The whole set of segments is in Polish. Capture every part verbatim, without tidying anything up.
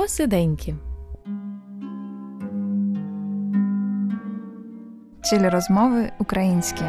Посиденьки. Czyli rozmowy ukraińskie.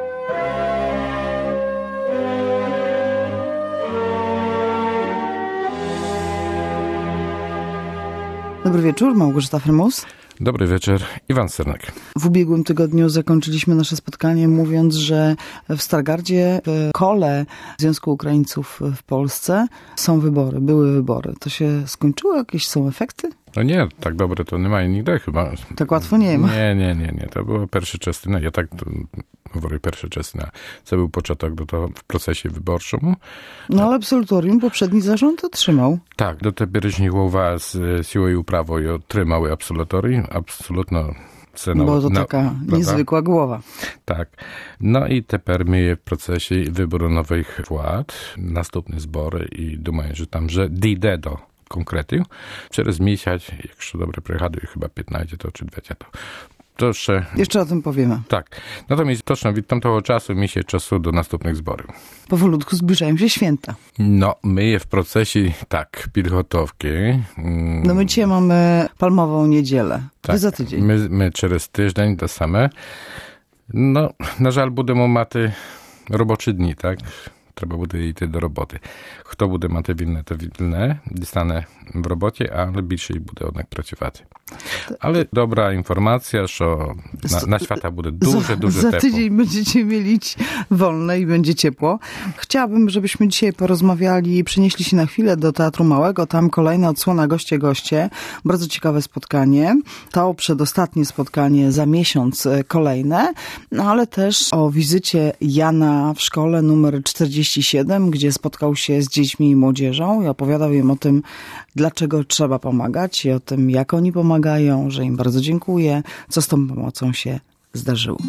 Dobry wieczór, Małgorzata Frymus. Dobry wieczór, Iwan Sernek. W ubiegłym tygodniu zakończyliśmy nasze spotkanie mówiąc, że w Stargardzie, w kole Związku Ukraińców w Polsce są wybory, były wybory. To się skończyło? Jakieś są efekty? No nie, tak dobre to немає ніде chyba. Tak łatwo nie ma. Nie, nie, nie, nie. To była pierwsza частина. Ja tak mówię, pierwsza частина. To był początek do tego w procesie wyborczym. No ale absolutorium poprzedni zarząd otrzymał. Tak, do teперішніх голова з силою правою отримали абсолюторій. Абсолютно це на, Bo to na, taka prawda? niezwykła głowa. Tak. No i teraz my w procesie wyboru nowych władz, następne zbory i думаю, że tam, że dojdzie do konkretów. Przez miesiąc, jak dobrze przechaduję, chyba piętnaście to czy dwadzieścia to. To jeszcze... Jeszcze o tym powiemy. Tak. Natomiast точно od tamtego czasu miesiąc czasu do następnych zborów. Powolutku zbliżają się święta. No, my je w procesie, tak, підготовки. No my dzisiaj mamy palmową niedzielę. Tak, Wy za tydzień. My, my przez tydzień to same. No, na żal będziemy mати робочі dni, tak? Trzeba będzie iść do roboty. Kto będzie mати wilne, to wilne, dostanę w robocie, ale bільше będzie jednak pracować. Ale dobra informacja, że na, na świata będzie duże, duże Za ciepło. tydzień będziecie mieli wolne i będzie ciepło. Chciałabym, żebyśmy dzisiaj porozmawiali, przenieśli się na chwilę do Teatru Małego. Tam kolejna odsłona Goście Goście. Bardzo ciekawe spotkanie. To przedostatnie spotkanie, za miesiąc kolejne. No ale też o wizycie Jana w szkole numer czterdzieści siedem, gdzie spotkał się z dziećmi i młodzieżą i opowiadał im o tym, dlaczego trzeba pomagać i o tym, jak oni pomagają, że im bardzo dziękuję, co z tą pomocą się zdarzyło.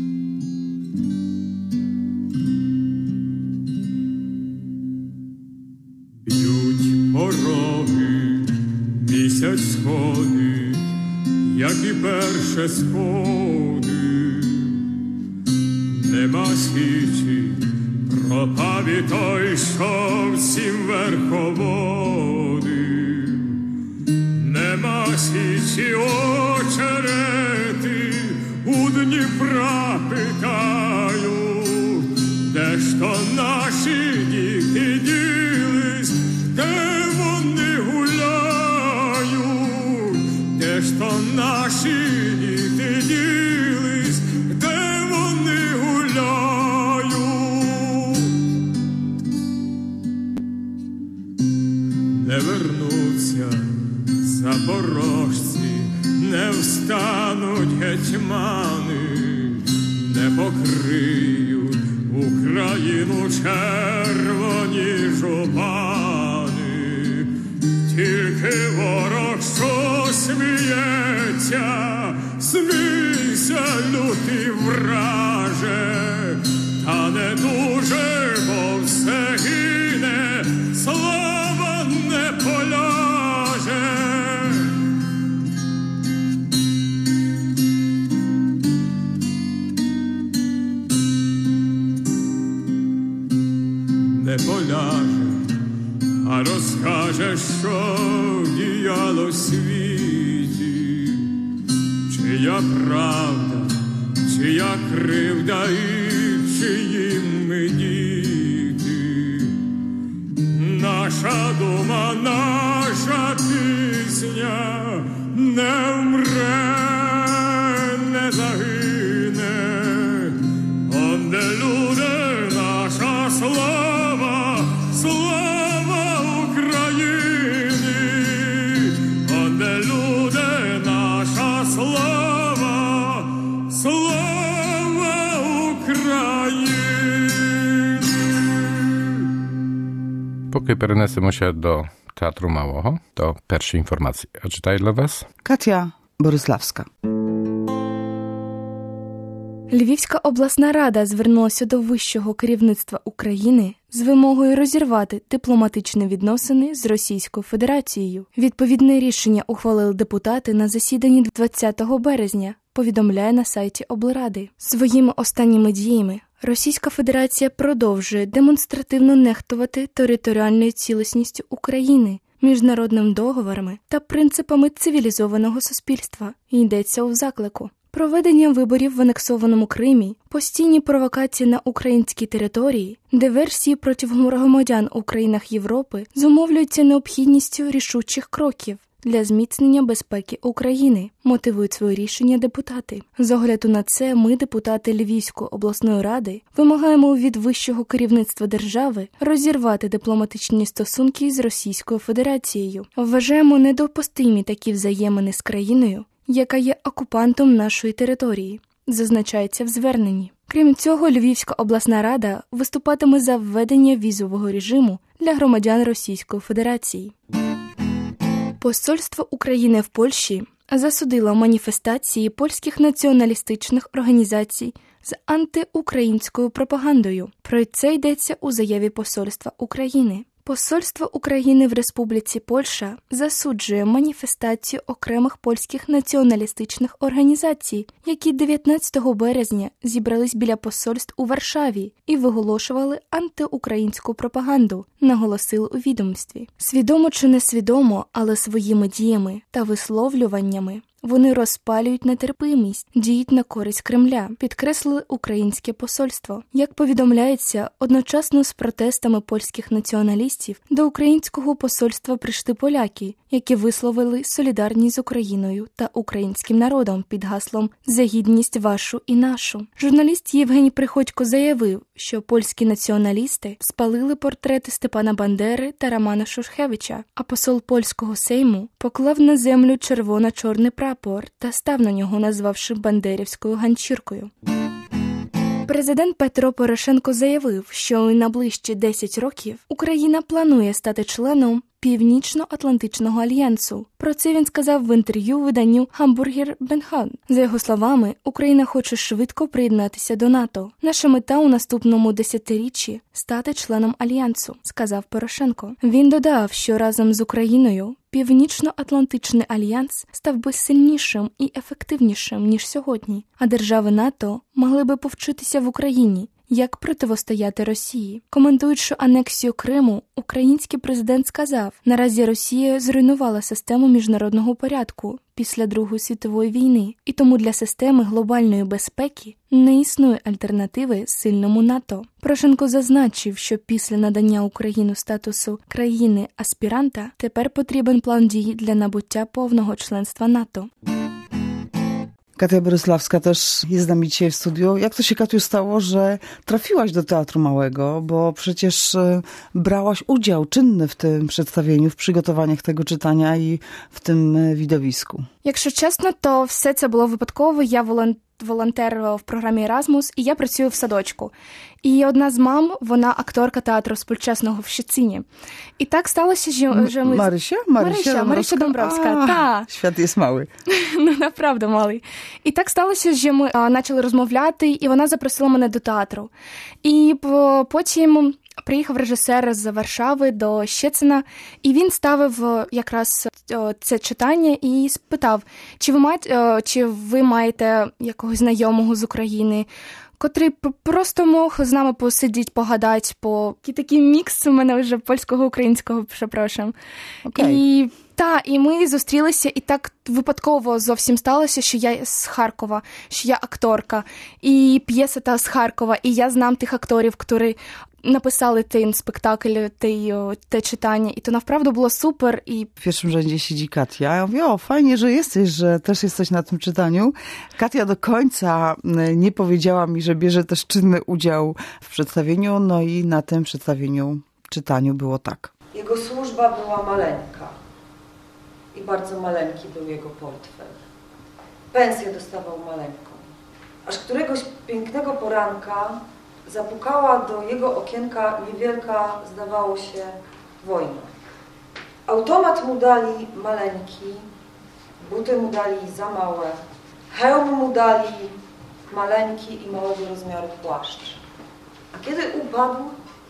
Б'ють пороги, місяць сходить, як і перше сходи. Нема січі, пропав і той, що всім верховодив. Нема січі очерети, у Дніпра питають, де ж то наші діти ділись, де вони гуляють, де ж то наші діти ділись, де вони гуляють. Не вернуться запорожці, не встануть гетьмани, не покриють Україну червоні жупани. Тільки ворог, що сміється, смійся, лютий враже, та не дуже, бо все гине, слава не поляже. Не поляже, а розкаже, що діяло в світі, чия правда, чия кривда і чиї ми діти. Наша дума, наша пісня не вмре, не загине, онде люди, наша слава, слава Україні, онде люди, наша слава, слава Україні. Поки перенесемо się do Teatru Małego, to pierwsze informacje. A czytaj dla was? Katia Boryslawska. Львівська обласна рада звернулася до вищого керівництва України з вимогою розірвати дипломатичні відносини з Російською Федерацією. Відповідне рішення ухвалили депутати на засіданні двадцятого березня, повідомляє на сайті облради. Своїми останніми діями Російська Федерація продовжує демонстративно нехтувати територіальною цілісністю України, міжнародними договорами та принципами цивілізованого суспільства. Йдеться у заклику. Проведення виборів в анексованому Кримі, постійні провокації на українській території, диверсії проти громадян у країнах Європи зумовлюються необхідністю рішучих кроків для зміцнення безпеки України, мотивують своє рішення депутати. З огляду на це ми, депутати Львівської обласної ради, вимагаємо від вищого керівництва держави розірвати дипломатичні стосунки з Російською Федерацією. Вважаємо недопустимі такі взаємини з країною, яка є окупантом нашої території, зазначається в зверненні. Крім цього, Львівська обласна рада виступатиме за введення візового режиму для громадян Російської Федерації. Посольство України в Польщі засудило маніфестації польських націоналістичних організацій з антиукраїнською пропагандою. Про це йдеться у заяві Посольства України. Посольство України в Республіці Польща засуджує маніфестацію окремих польських націоналістичних організацій, які дев'ятнадцятого березня зібрались біля посольств у Варшаві і виголошували антиукраїнську пропаганду, наголосили у відомстві. Свідомо чи несвідомо, але своїми діями та висловлюваннями вони розпалюють нетерпимість, діють на користь Кремля, підкреслили українське посольство. Як повідомляється, одночасно з протестами польських націоналістів до українського посольства прийшли поляки, які висловили солідарність з Україною та українським народом під гаслом «За гідність вашу і нашу». Журналіст Євгеній Приходько заявив, що польські націоналісти спалили портрети Степана Бандери та Романа Шушкевича, а посол польського сейму поклав на землю червоно-чорний прапор та став на нього, назвавши бандерівською ганчіркою. Президент Петро Порошенко заявив, що у найближчі десять років Україна планує стати членом Північно-Атлантичного альянсу. Про це він сказав в інтерв'ю виданню «Hamburger Benhan». За його словами, Україна хоче швидко приєднатися до НАТО. Наша мета у наступному десятиріччі – стати членом альянсу, сказав Порошенко. Він додав, що разом з Україною Північно-Атлантичний альянс став би сильнішим і ефективнішим, ніж сьогодні, а держави НАТО могли би повчитися в Україні, як противостояти Росії. Коментуючи анексію Криму, український президент сказав, наразі Росія зруйнувала систему міжнародного порядку після Другої світової війни, і тому для системи глобальної безпеки не існує альтернативи сильному НАТО. Порошенко зазначив, що після надання Україні статусу країни-аспіранта тепер потрібен план дій для набуття повного членства НАТО. Katia Boryslawska też jest z nami dzisiaj w studiu. Jak to się, Katiu, stało, że trafiłaś do Teatru Małego? Bo przecież brałaś udział czynny w tym przedstawieniu, w przygotowaniach tego czytania i w tym widowisku. Якщо чесно, то все це було випадково. Я волонтер. волонтер в програмі «Еразмус», і я працюю в садочку. І одна з мам, вона акторка театру Спольчасного в Щецині. І так сталося, що, що ми... Марися? Марися, Марися Домбровська. Так. Świat jest mały. Ну, направду малий. І так сталося, що ми а, почали розмовляти, і вона запросила мене до театру. І потім приїхав режисер з Варшави до Щецина, і він ставив якраз це читання і спитав, чи ви маєте, чи ви маєте якогось знайомого з України, котрий просто мог з нами посидіти, погадати, по такий мікс у мене вже польського-українського, перепрошую. Okay. І та, і ми зустрілися, і так випадково зовсім сталося, що я з Харкова, що я акторка, і п'єса та з Харкова, і я знам тих акторів, які написали ten spektakl, te, te czytanie i to naprawdę było super. I w pierwszym rzędzie siedzi Katia. Ja mówię, o, fajnie, że jesteś, że też jesteś na tym czytaniu. Katia do końca nie powiedziała mi, że bierze też czynny udział w przedstawieniu, no i na tym przedstawieniu, czytaniu było tak. Jego służba była maleńka i bardzo maleńki był jego portfel. Pensję dostawał maleńką. Aż któregoś pięknego poranka zapukała do jego okienka niewielka, zdawało się, wojna. Automat mu dali maleńki, buty mu dali za małe, hełm mu dali maleńki i małego rozmiaru płaszcz. A kiedy upadł,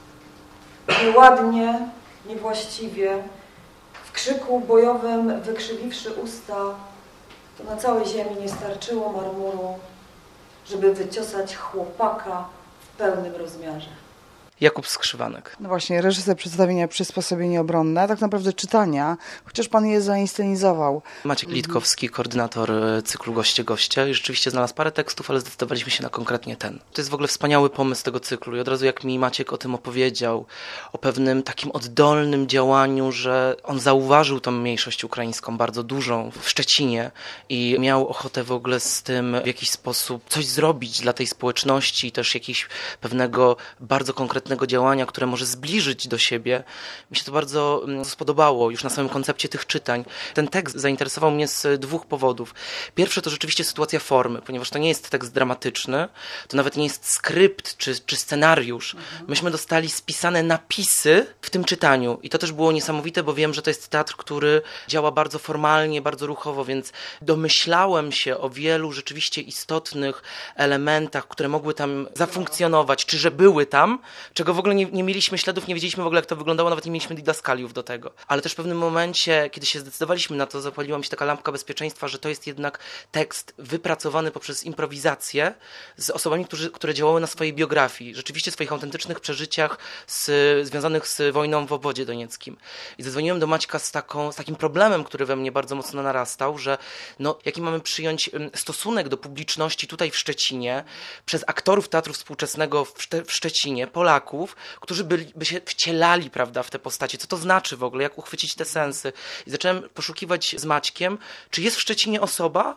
nieładnie, niewłaściwie, w krzyku bojowym wykrzywiwszy usta, to na całej ziemi nie starczyło marmuru, żeby wyciosać chłopaka w pełnym rozmiarze. Jakub Skrzywanek. No właśnie, reżyser przedstawienia Przysposobienie obronne, tak naprawdę czytania, chociaż pan je zainscenizował. Maciek Litkowski, koordynator cyklu Goście Goście. I rzeczywiście znalazł parę tekstów, ale zdecydowaliśmy się na konkretnie ten. To jest w ogóle wspaniały pomysł tego cyklu i od razu jak mi Maciek o tym opowiedział, o pewnym takim oddolnym działaniu, że on zauważył tą mniejszość ukraińską bardzo dużą w Szczecinie i miał ochotę w ogóle z tym w jakiś sposób coś zrobić dla tej społeczności, też jakiegoś pewnego bardzo konkretnego działania, które może zbliżyć do siebie. Mi się to bardzo spodobało już na samym koncepcie tych czytań. Ten tekst zainteresował mnie z dwóch powodów. Pierwszy to rzeczywiście sytuacja formy, ponieważ to nie jest tekst dramatyczny, to nawet nie jest skrypt czy, czy scenariusz. Myśmy dostali spisane napisy w tym czytaniu i to też było niesamowite, bo wiem, że to jest teatr, który działa bardzo formalnie, bardzo ruchowo, więc domyślałem się o wielu rzeczywiście istotnych elementach, które mogły tam zafunkcjonować, czy że były tam, czego w ogóle nie, nie mieliśmy śladów, nie wiedzieliśmy w ogóle, jak to wyglądało, nawet nie mieliśmy didaskaliów do tego. Ale też w pewnym momencie, kiedy się zdecydowaliśmy na to, zapaliła mi się taka lampka bezpieczeństwa, że to jest jednak tekst wypracowany poprzez improwizację z osobami, którzy, które działały na swojej biografii, rzeczywiście swoich autentycznych przeżyciach z, związanych z wojną w obwodzie donieckim. I zadzwoniłem do Maćka z, taką, z takim problemem, który we mnie bardzo mocno narastał, że no, jaki mamy przyjąć stosunek do publiczności tutaj w Szczecinie przez aktorów teatru współczesnego w, Szte, w Szczecinie, Polaków, którzy by, by się wcielali, prawda, w te postacie. Co to znaczy w ogóle, jak uchwycić te sensy. I zacząłem poszukiwać z Maćkiem, czy jest w Szczecinie osoba,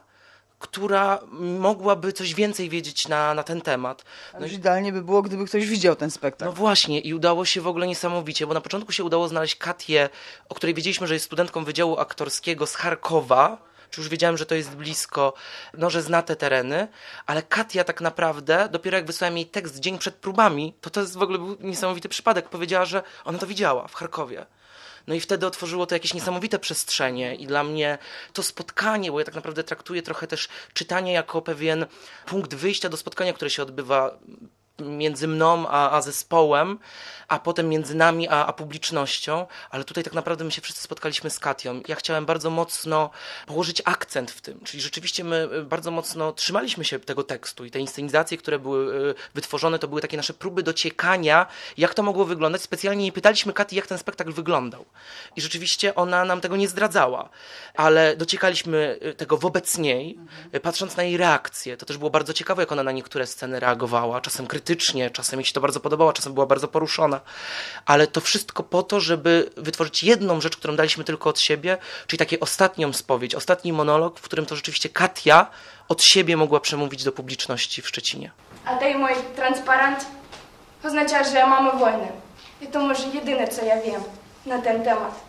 która mogłaby coś więcej wiedzieć na, na ten temat. No i idealnie by było, gdyby ktoś widział ten spektakl. No właśnie i udało się w ogóle niesamowicie, bo na początku się udało znaleźć Katię, o której wiedzieliśmy, że jest studentką Wydziału Aktorskiego z Charkowa, czy już wiedziałem, że to jest blisko, no, że zna te tereny, ale Katia tak naprawdę, dopiero jak wysłałem jej tekst dzień przed próbami, to to jest w ogóle był niesamowity przypadek, powiedziała, że ona to widziała w Charkowie. No i wtedy otworzyło to jakieś niesamowite przestrzenie i dla mnie to spotkanie, bo ja tak naprawdę traktuję trochę też czytanie jako pewien punkt wyjścia do spotkania, które się odbywa między mną a, a zespołem, a potem między nami a, a publicznością, ale tutaj tak naprawdę my się wszyscy spotkaliśmy z Katią. Ja chciałem bardzo mocno położyć akcent w tym, czyli rzeczywiście my bardzo mocno trzymaliśmy się tego tekstu i te inscenizacje, które były wytworzone, to były takie nasze próby dociekania, jak to mogło wyglądać. Specjalnie jej pytaliśmy Kati, jak ten spektakl wyglądał. I rzeczywiście ona nam tego nie zdradzała, ale dociekaliśmy tego wobec niej, mhm. patrząc na jej reakcję. To też było bardzo ciekawe, jak ona na niektóre sceny reagowała, czasem krytycznie, czasem jej się to bardzo podobało, czasem była bardzo poruszona. Ale to wszystko po to, żeby wytworzyć jedną rzecz, którą daliśmy tylko od siebie, czyli takie ostatnią spowiedź, ostatni monolog, w którym to rzeczywiście Katia od siebie mogła przemówić do publiczności w Szczecinie. A ten mój transparent oznacza, że mamy wojnę. I to może jedyne, co ja wiem na ten temat.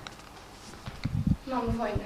Mamy wojnę.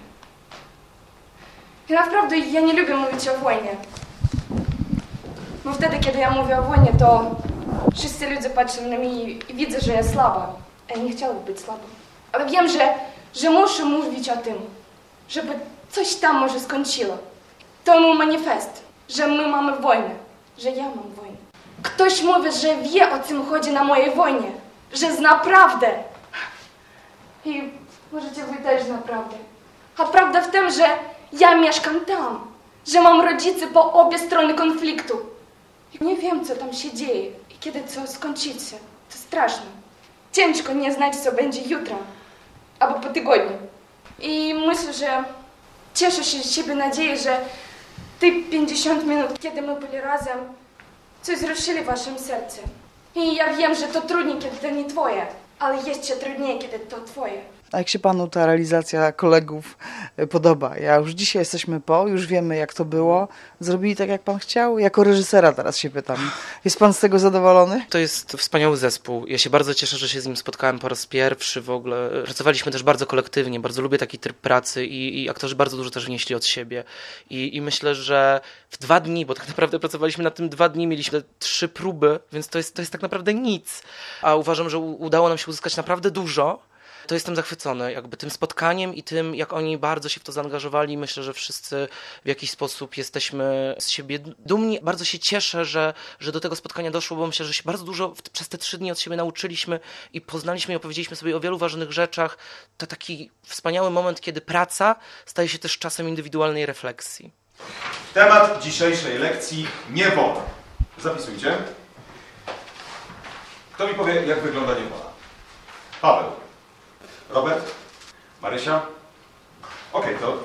I naprawdę ja nie lubię mówić o wojnie. Bo wtedy, kiedy ja mówię o wojnie, to wszyscy ludzie patrzą na mnie i widzą, że ja słaba. A ja nie chciałabym być słabą. Ale wiem, że, że muszę mówić o tym, żeby coś tam może skończyło. To mój manifest, że my mamy wojnę, że ja mam wojnę. Ktoś mówi, że wie, o czym chodzi na mojej wojnie, że zna prawdę. I możecie wy też zna prawdę. A prawda w tym, że ja mieszkam tam, że mam rodziców po obie strony konfliktu. I nie wiem, co tam się dzieje i kiedy co skończycie. To straszne. Ciężko nie znać, co będzie jutro albo po tygodniu. I myślę, że cieszę się z siebie nadzieję, że te pięćdziesiąt minut, kiedy my byli razem, coś wzruszyli w waszym sercu. I ja wiem, że to trudniej, kiedy to nie twoje, ale jeszcze trudniej, kiedy to twoje. A jak się panu ta realizacja kolegów podoba? Ja już dzisiaj jesteśmy po, już wiemy, jak to było. Zrobili tak, jak pan chciał? Jako reżysera teraz się pytam. Jest pan z tego zadowolony? To jest wspaniały zespół. Ja się bardzo cieszę, że się z nim spotkałem po raz pierwszy w ogóle. Pracowaliśmy też bardzo kolektywnie, bardzo lubię taki tryb pracy i, i aktorzy bardzo dużo też wnieśli od siebie. I, I myślę, że w dwa dni, bo tak naprawdę pracowaliśmy nad tym dwa dni, mieliśmy trzy próby, więc to jest, to jest tak naprawdę nic. A uważam, że u, udało nam się uzyskać naprawdę dużo. To jestem zachwycony jakby tym spotkaniem i tym, jak oni bardzo się w to zaangażowali. Myślę, że wszyscy w jakiś sposób jesteśmy z siebie dumni. Bardzo się cieszę, że, że do tego spotkania doszło, bo myślę, że się bardzo dużo w, przez te trzy dni od siebie nauczyliśmy i poznaliśmy i opowiedzieliśmy sobie o wielu ważnych rzeczach. To taki wspaniały moment, kiedy praca staje się też czasem indywidualnej refleksji. Temat dzisiejszej lekcji: niewolę. Zapisujcie. Kto mi powie, jak wygląda niewolę? Paweł. Robert? Marysia? Okej, okay, to...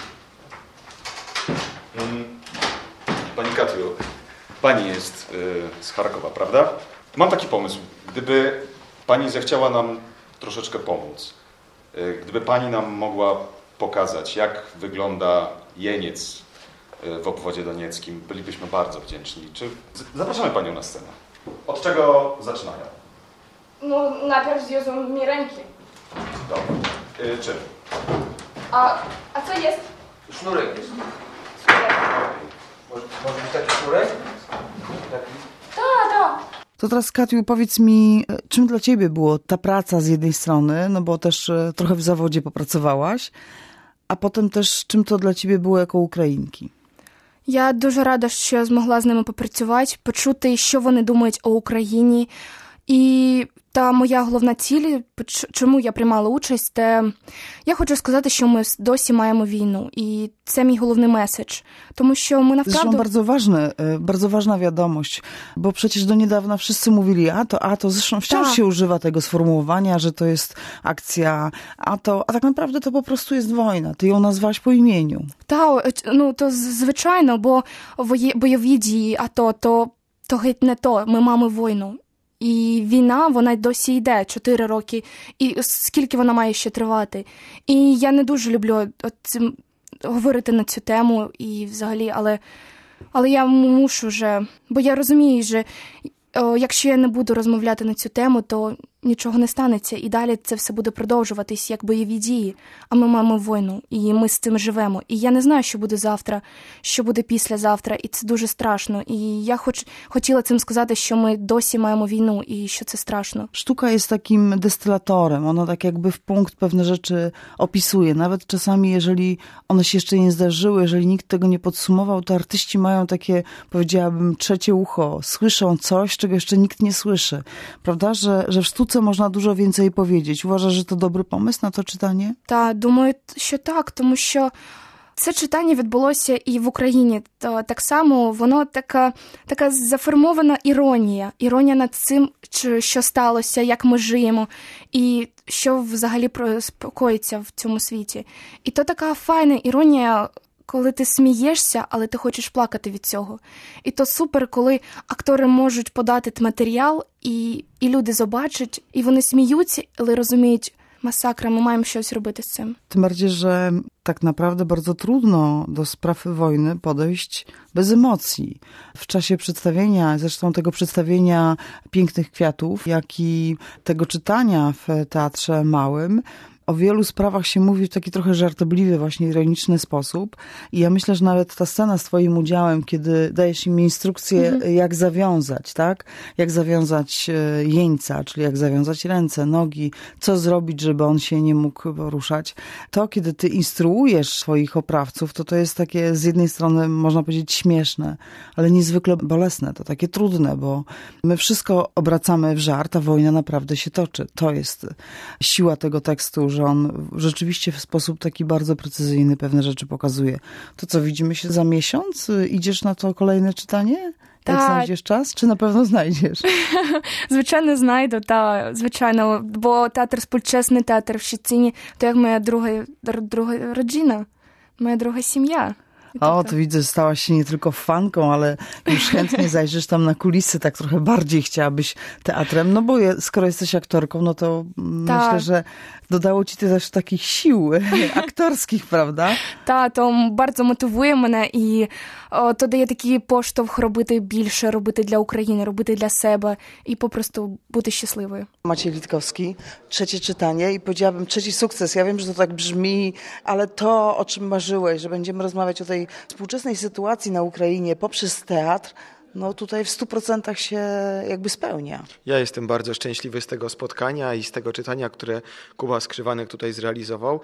Hmm. Pani Katiu, pani jest y, z Charkowa, prawda? Mam taki pomysł. Gdyby pani zechciała nam troszeczkę pomóc, y, gdyby pani nam mogła pokazać, jak wygląda jeniec y, w obwodzie donieckim, bylibyśmy bardzo wdzięczni. Czy zapraszamy panią na scenę? Od czego zaczynają? No, najpierw związą mi ręki. Dobra. Y, czym? A, a co jest? Sznurek jest. Sznurek. Może, może być taki sznurek? Taki? Tak, tak. To teraz, Katiu, powiedz mi, czym dla ciebie było ta praca z jednej strony, no bo też trochę w zawodzie popracowałaś, а потім теж чим то для тебе було як у українки? Я дуже рада, що змогла з ними попрацювати, почути, що вони думають о Україні. І та моя головна ціль, чому я приймала участь, те я хочу сказати, що ми досі маємо війну. І це mій головний меседж. Тому що ми naprawdę... Zresztą bardzo ważne, bardzo ważna wiadomość, bo przecież do niedawna wszyscy mówili a to, a to, zresztą wciąż tak. się używa tego sformułowania, że to jest akcja a to, a tak naprawdę to po prostu jest wojna. Ty ją nazwałaś po imieniu. Так, ну то звичайно, бо бойові дії, а то, то, то геть не то, ми маємо війну. І війна, вона досі йде чотири роки, і скільки вона має ще тривати. І я не дуже люблю от, говорити на цю тему, і взагалі, але, але я мушу вже, бо я розумію, що о, якщо я не буду розмовляти на цю тему, то нічого не станеться, і далі це все буде продовжуватись як бойові дії, а ми маємо війну, і ми з цим живемо. І я не знаю, що буде завтра, що буде післязавтра, і це дуже страшно. І я хоч, хотіла цим сказати, що ми досі маємо wojnę i що це страшно. Sztuka jest takim destylatorem, ona tak jakby w punkt pewne rzeczy opisuje. Nawet czasami, jeżeli one się jeszcze nie zdarzyły, jeżeli nikt tego nie podsumował, to artyści mają takie, powiedziałabym, trzecie ucho. Słyszą coś, czego jeszcze nikt nie słyszy. Prawda, że, że w sztuce можна дуже więcej powiedzieć. Uważasz, że to dobry pomysł na to czytanie? Так, думаю, що так, тому що це читання відбулося і в Україні. То так само воно така, така заформована іронія. Іронія над цим, що сталося, як ми живемо, і що взагалі коїться в цьому світі. І то така файна іронія, коли ти смієшся, але ти хочеш плакати від цього. І то супер, коли актори можуть подати матеріал, і, і люди побачать, і вони сміються, але розуміють, masakra, my mamy coś robić z tym. Tym bardziej, że tak naprawdę bardzo trudno do sprawy wojny podejść bez emocji. W czasie przedstawienia, zresztą tego przedstawienia Pięknych Kwiatów, jak i tego czytania w Teatrze Małym, o wielu sprawach się mówi w taki trochę żartobliwy, właśnie ironiczny sposób. I ja myślę, że nawet ta scena z twoim udziałem, kiedy dajesz im instrukcję, mhm. jak zawiązać, tak? Jak zawiązać jeńca, czyli jak zawiązać ręce, nogi, co zrobić, żeby on się nie mógł poruszać. To, kiedy ty instruujesz swoich oprawców, to to jest takie z jednej strony, można powiedzieć, śmieszne, ale niezwykle bolesne. To takie trudne, bo my wszystko obracamy w żart, a wojna naprawdę się toczy. To jest siła tego tekstu, że on rzeczywiście w sposób taki bardzo precyzyjny pewne rzeczy pokazuje. To co, widzimy się za miesiąc? Idziesz na to kolejne czytanie? Tak. Jak znajdziesz czas? Czy na pewno znajdziesz? Звичайно, знайду, та, звичайно, бо театр Співчесний театр в Щецині, to jak moja druga, druga rodzina, moja druga сім'я. O, to widzę, że stałaś się nie tylko fanką, ale już chętnie zajrzysz tam na kulisy, tak trochę bardziej chciałabyś teatrem, no bo je, skoro jesteś aktorką, no to tak. Myślę, że dodało ci to też takich sił aktorskich, prawda? Так, то bardzo motywuje мене і о, то дає такий поштовх робити більше, робити для України, робити для себе і попросту бути щасливою. Maciej Litkowski, trzecie czytanie i powiedziałabym trzeci sukces. Ja wiem, że to tak brzmi, ale to, o czym marzyłeś, że będziemy rozmawiać o tej współczesnej sytuacji na Ukrainie poprzez teatr, no tutaj w stu procentach się jakby spełnia. Ja jestem bardzo szczęśliwy z tego spotkania i z tego czytania, które Kuba Skrzywanek tutaj zrealizował.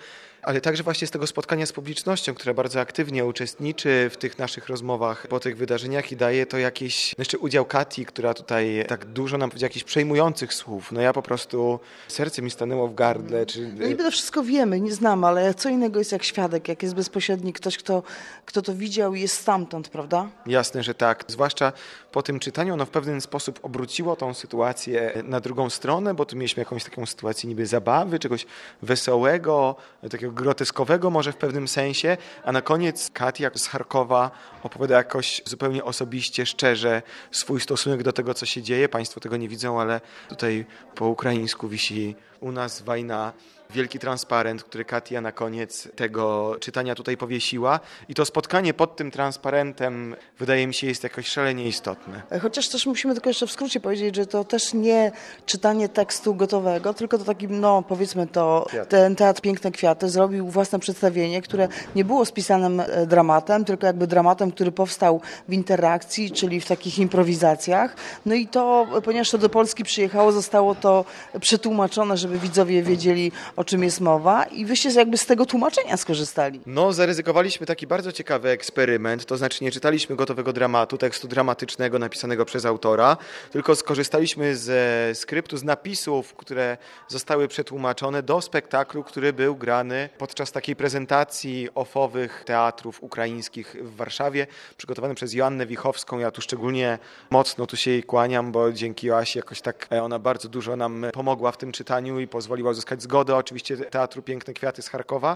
ale także właśnie z tego spotkania z publicznością, która bardzo aktywnie uczestniczy w tych naszych rozmowach po tych wydarzeniach i daje to jakiś, jeszcze udział Kati, która tutaj tak dużo nam powiedziała jakichś przejmujących słów. No ja po prostu, serce mi stanęło w gardle. Czy... No niby to wszystko wiemy, nie znamy, ale co innego jest jak świadek, jak jest bezpośredni ktoś, kto, kto to widział i jest stamtąd, prawda? Jasne, że tak. Zwłaszcza po tym czytaniu ono w pewien sposób obróciło tą sytuację na drugą stronę, bo tu mieliśmy jakąś taką sytuację niby zabawy, czegoś wesołego, takiego groteskowego może w pewnym sensie, a na koniec Katia z Charkowa opowiada jakoś zupełnie osobiście, szczerze swój stosunek do tego, co się dzieje. Państwo tego nie widzą, ale tutaj po ukraińsku wisi u nas wojna. Wielki transparent, który Katia na koniec tego czytania tutaj powiesiła. I to spotkanie pod tym transparentem wydaje mi się jest jakoś szalenie istotne. Chociaż też musimy tylko jeszcze w skrócie powiedzieć, że to też nie czytanie tekstu gotowego, tylko to taki, no powiedzmy to, ten Teatr Piękne Kwiaty zrobił własne przedstawienie, które nie było spisanym dramatem, tylko jakby dramatem, który powstał w interakcji, czyli w takich improwizacjach. No i to, ponieważ to do Polski przyjechało, zostało to przetłumaczone, żeby widzowie wiedzieli, o czym jest mowa i wyście jakby z tego tłumaczenia skorzystali. No, zaryzykowaliśmy taki bardzo ciekawy eksperyment, to znaczy nie czytaliśmy gotowego dramatu, tekstu dramatycznego napisanego przez autora, tylko skorzystaliśmy ze skryptu, z napisów, które zostały przetłumaczone do spektaklu, który był grany podczas takiej prezentacji ofowych teatrów ukraińskich w Warszawie, przygotowany przez Joannę Wichowską. Ja tu szczególnie mocno tu się jej kłaniam, bo dzięki Joasi jakoś tak ona bardzo dużo nam pomogła w tym czytaniu i pozwoliła uzyskać zgodę oczywiście Teatru Piękne Kwiaty z Charkowa.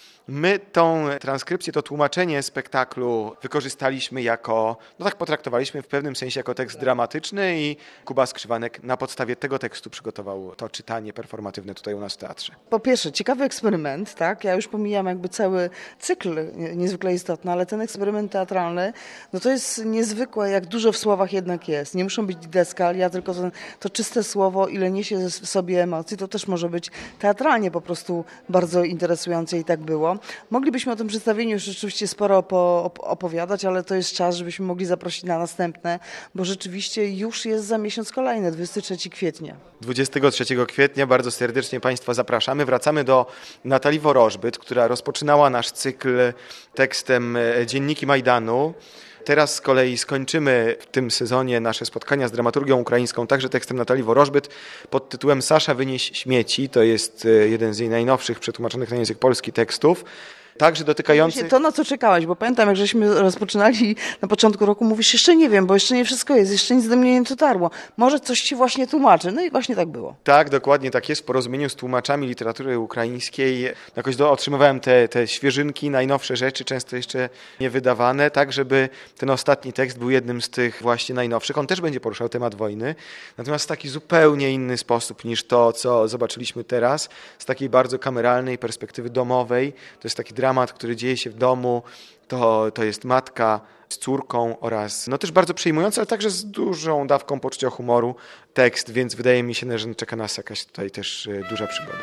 My tą transkrypcję, to tłumaczenie spektaklu wykorzystaliśmy jako, no tak potraktowaliśmy w pewnym sensie jako tekst dramatyczny i Kuba Skrzywanek na podstawie tego tekstu przygotował to czytanie performatywne tutaj u nas w teatrze. Po pierwsze, ciekawy eksperyment, tak? Ja już pomijam jakby cały cykl niezwykle istotny, ale ten eksperyment teatralny, no to jest niezwykłe, jak dużo w słowach jednak jest. Nie muszą być didaskalia, tylko to, to czyste słowo, ile niesie w sobie emocji, to też może być teatralnie po prostu bardzo interesujące i tak było. Moglibyśmy o tym przedstawieniu już rzeczywiście sporo opowiadać, ale to jest czas, żebyśmy mogli zaprosić na następne, bo rzeczywiście już jest za miesiąc kolejny, dwudziestego trzeciego kwietnia. dwudziestego trzeciego kwietnia bardzo serdecznie Państwa zapraszamy. Wracamy do Natalii Worożbyt, która rozpoczynała nasz cykl tekstem Dzienniki Majdanu. Teraz z kolei skończymy w tym sezonie nasze spotkania z dramaturgią ukraińską, także tekstem Natalii Worożbyt pod tytułem Sasza, wynieś śmieci. To jest jeden z jej najnowszych przetłumaczonych na język polski tekstów. Także dotykający... To, na co czekałeś, bo pamiętam, jak żeśmy rozpoczynali na początku roku, mówisz, jeszcze nie wiem, bo jeszcze nie wszystko jest, jeszcze nic do mnie nie dotarło. Może coś ci właśnie tłumaczy. No i właśnie tak było. Tak, dokładnie tak jest. W porozumieniu z tłumaczami literatury ukraińskiej jakoś do, otrzymywałem te, te świeżynki, najnowsze rzeczy, często jeszcze niewydawane, tak żeby ten ostatni tekst był jednym z tych właśnie najnowszych. On też będzie poruszał temat wojny, natomiast w taki zupełnie inny sposób niż to, co zobaczyliśmy teraz, z takiej bardzo kameralnej perspektywy domowej. To jest taki dramat, który dzieje się w domu, to, to jest matka z córką oraz no też bardzo przejmujący, ale także z dużą dawką poczucia humoru tekst, więc wydaje mi się, że czeka nas jakaś tutaj też duża przygoda.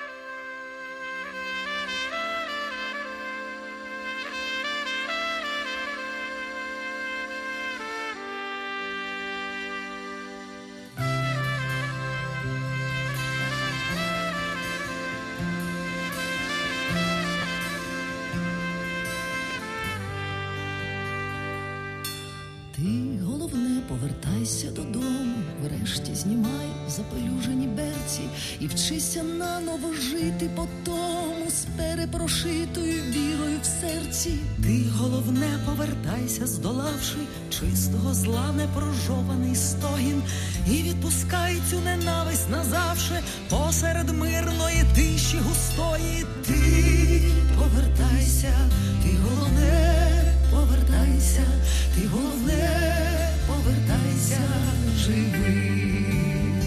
Повертайся додому, врешті знімай запелюжені берці і вчися наново жити по тому з перепрошитою вірою в серці. Ти, головне, повертайся, здолавши чистого зла непрожований стогін, і відпускай цю ненависть назавше посеред мирної тиші густої. Ти повертайся, ти головне, повертайся, ти головне, повертайся живий.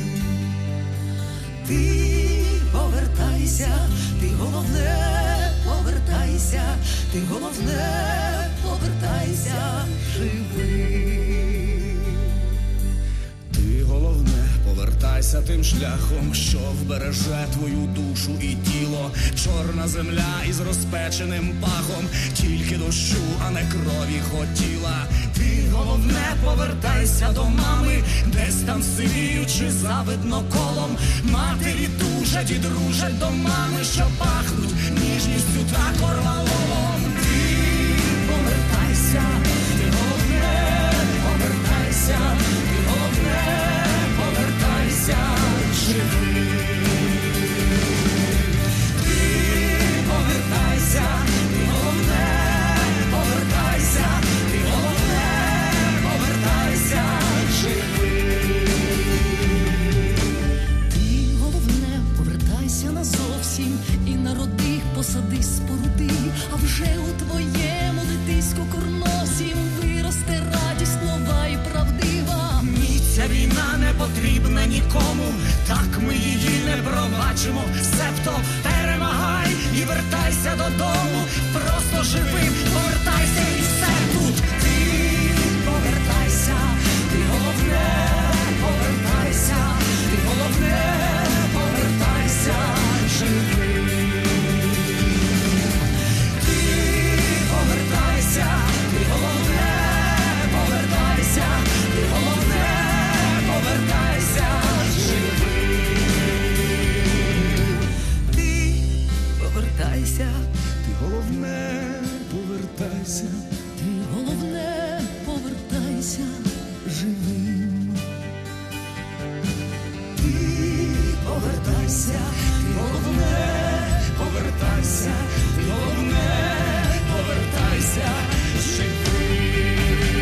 Ти повертайся, ти головне, повертайся, ти головне, повертайся живий. Ти головне, повертайся тим шляхом, що вбереже твою душу і тіло. Чорна земля із розпеченим пахом, тільки дощу, а не крові хотіла. Ти головне повертайся до мами, десь там сивіючи завидно колом. Матері тужать і дружать до мами, що пахнуть ніжністю та корвалолом. Ти повертайся, ти головне повертайся, ти головне повертайся живий. Повертайся, ти головне, повертайся, ти головне, повертайся, живий. Ти головне, повертайся назовсім і народи, посади, споруди, а вже у твоєму дитиську курносім виросте радість нова і правдива. Ні, ця війна не потрібна нікому, так ми її не пробачимо, себто перемагай і вертайся додому, просто живим, повертайся і все тут. Ти повертайся, ти головне, повертайся, ти головне, повертайся, живим. Ти повертайся, ти головне, повертайся, ти головне, повертайся, живим. Ти повертайся, ти головне, повертайся, ти головне, повертайся живим. Ти повертайся, ти головне, повертайся, ти головне, повертайся, живий.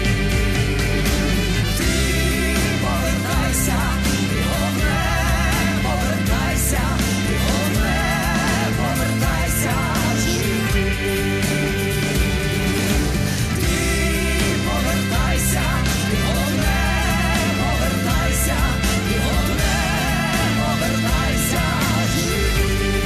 Ти повертайся, ти головне, повертайся, ти головне, повертайся, живий. Ти повертайся, ти головне, повертайся, ти головне, повертайся, живий.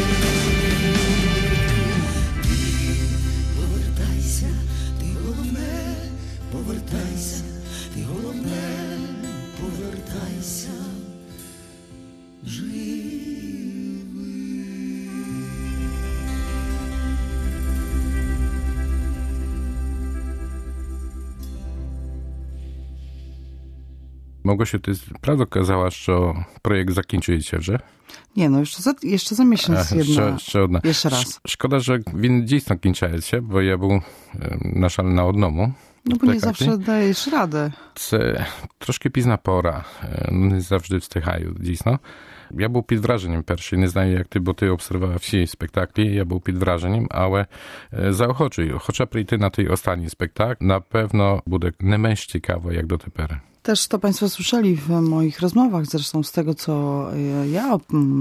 Повертайся, ти головне, повертайся, ти головне, повертайся, живий. Małgosiu, ty prawdę kazałaś, że projekt zakończył się, że? Nie, no jeszcze za, jeszcze za miesiąc A, jedna. Ще, ще одна. Jeszcze raz. Шкода, що він дійсно кінчається, бо я був, на жаль, на одному. No bo nie zawsze dajesz radę. Це трошки пізна пора, не завжди встигаю, дійсно. Я був під враженням перший, не знаю як ти, бо ти обсервував всі спектаклі, я був під враженням, але заохочую, хоча прийти на той останній спектакль, напевно буде не менш цікаво, як дотепер. Też to Państwo słyszeli w moich rozmowach, zresztą z tego, co ja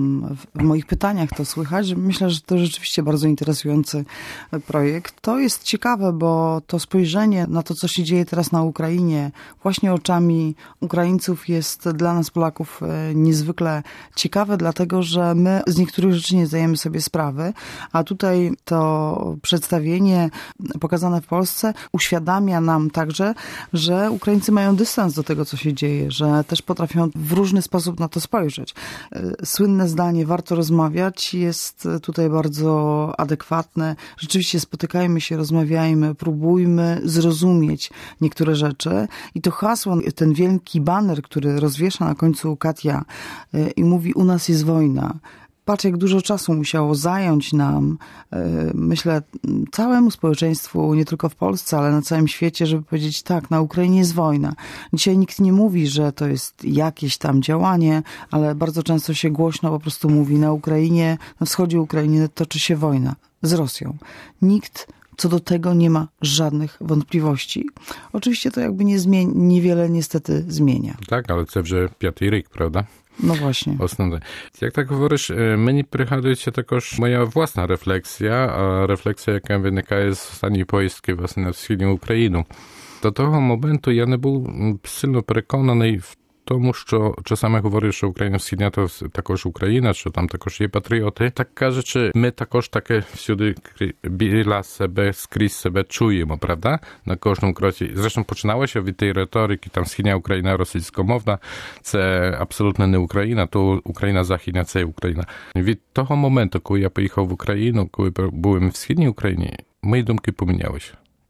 w moich pytaniach to słychać, że myślę, że to rzeczywiście bardzo interesujący projekt. To jest ciekawe, bo to spojrzenie na to, co się dzieje teraz na Ukrainie, właśnie oczami Ukraińców jest dla nas, Polaków, niezwykle ciekawe, dlatego, że my z niektórych rzeczy nie zdajemy sobie sprawy, a tutaj to przedstawienie pokazane w Polsce uświadamia nam także, że Ukraińcy mają dystans do tego, co się dzieje, że też potrafią w różny sposób na to spojrzeć. Słynne zdanie "warto rozmawiać" jest tutaj bardzo adekwatne. Rzeczywiście spotykajmy się, rozmawiajmy, próbujmy zrozumieć niektóre rzeczy. I to hasło, ten wielki baner, który rozwiesza na końcu Katia i mówi: u nas jest wojna. Patrz, jak dużo czasu musiało zająć nam, myślę, całemu społeczeństwu, nie tylko w Polsce, ale na całym świecie, żeby powiedzieć: tak, na Ukrainie jest wojna. Dzisiaj nikt nie mówi, że to jest jakieś tam działanie, ale bardzo często się głośno po prostu mówi: na Ukrainie, na wschodzie Ukrainy toczy się wojna z Rosją. Nikt co do tego nie ma żadnych wątpliwości. Oczywiście to jakby nie zmieni- niewiele niestety zmienia. Tak, ale це вже п'ятий рік, правда? No właśnie. Основне. Як так говориш, мені пригадується також моя власна рефлексія, а рефлексія, яка виникає з останньої поїздки власне на східну Україну. До того моменту я не був сильно переконаний в тому, що часами говорив, що Україна Східня то також Україна, що там також є патріоти. Так кажучи, ми також таке всюди біля себе, скрізь себе чуємо, правда? На кожному кроці. Зрештою, починалося від тієї риторики, там Східня Україна російськомовна, це абсолютно не Україна, то Україна Західня, це Україна. Від того моменту, коли я поїхав в Україну, коли були в Східній Україні, мої думки помінялися.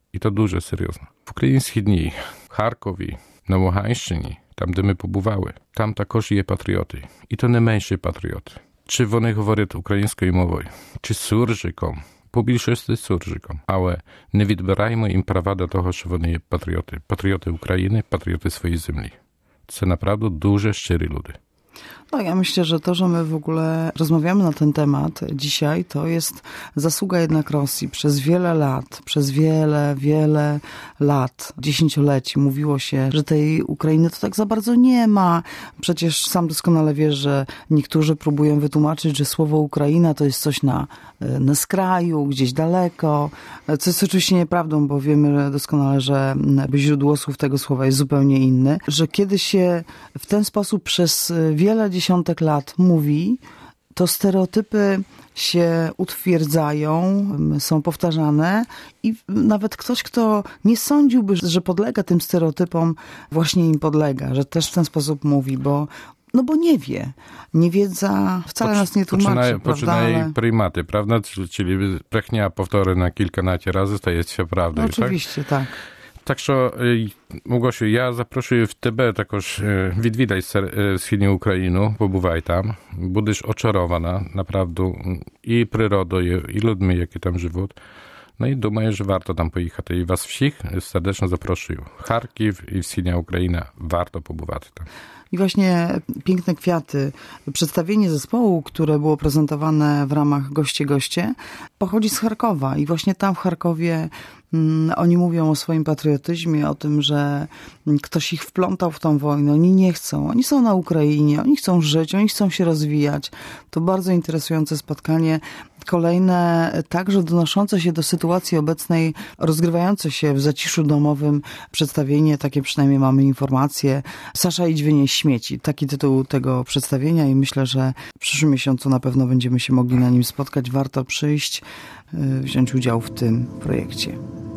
I to дуже серйозно. В Україні Східній, в Харкові, на Луганщині, там, де ми побували, там також є патріоти. І то не менші патріоти. Чи вони говорять українською мовою, чи суржиком, по більшості суржиком. Але не відбираємо їм права до того, що вони є патріоти. Патріоти України, патріоти своєї землі. Це naprawdę дуже szczerzy ludzie. No, ja myślę, że to, że my w ogóle rozmawiamy na ten temat dzisiaj, to jest zasługa jednak Rosji. Przez wiele lat, przez wiele, wiele lat, dziesięcioleci mówiło się, że tej Ukrainy to tak za bardzo nie ma. Przecież sam doskonale wiesz, że niektórzy próbują wytłumaczyć, że słowo Ukraina to jest coś na, na skraju, gdzieś daleko, co jest oczywiście nieprawdą, bo wiemy doskonale, że źródło słów tego słowa jest zupełnie inne. Że kiedy się w ten sposób przez wiele dziesiątek lat mówi, to stereotypy się utwierdzają, są powtarzane i nawet ktoś, kto nie sądziłby, że podlega tym stereotypom, właśnie im podlega, że też w ten sposób mówi, bo no bo nie wie. Niewiedza wcale nas nie tłumaczy, Poczynaje, prawda? poczynaje Ale... prymaty, prawda? Czyli brechnia powtórzona kilkanaście razy staje się prawdą. No, oczywiście, tak. Так що, Мгошю, я запрошую в тебе також відвідай східну Україну, побувай там, будеш очарована, направду, і природою, і людьми, які там живуть. No i думаю, że warto tam pojechać. I was wszystkich serdecznie zapraszam. Charkiw i wschodnia Ukraina, warto pobywać tam. I właśnie Piękne Kwiaty, przedstawienie zespołu, które było prezentowane w ramach Goście Goście, pochodzi z Charkowa. I właśnie tam w Charkowie mm, oni mówią o swoim patriotyzmie, o tym, że ktoś ich wplątał w tą wojnę. Oni nie chcą. Oni są na Ukrainie, oni chcą żyć, oni chcą się rozwijać. To bardzo interesujące spotkanie. Kolejne, także donoszące się do sytuacji obecnej, rozgrywające się w zaciszu domowym przedstawienie, takie przynajmniej mamy informacje. Sasza, idź wynieś śmieci. Taki tytuł tego przedstawienia i myślę, że w przyszłym miesiącu na pewno będziemy się mogli na nim spotkać. Warto przyjść, wziąć udział w tym projekcie.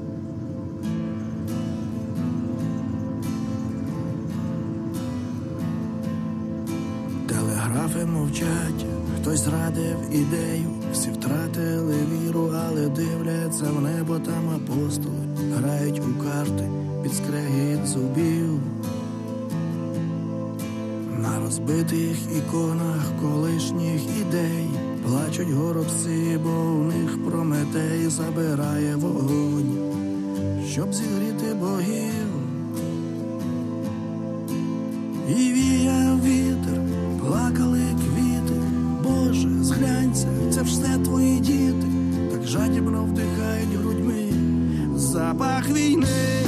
Телеграфи мовчать, хтось зрадив ідею, всі втратили віру, але дивляться в небо, там апостоли грають у карти під скрегіт зубів. На розбитих іконах колишніх ідей плачуть горобці, бо в них Прометей забирає вогонь, щоб зігріти богів. І віяв вітер, плакали квіти, Боже, зглянься, це все твої діти, так жадібно вдихають грудьми запах війни.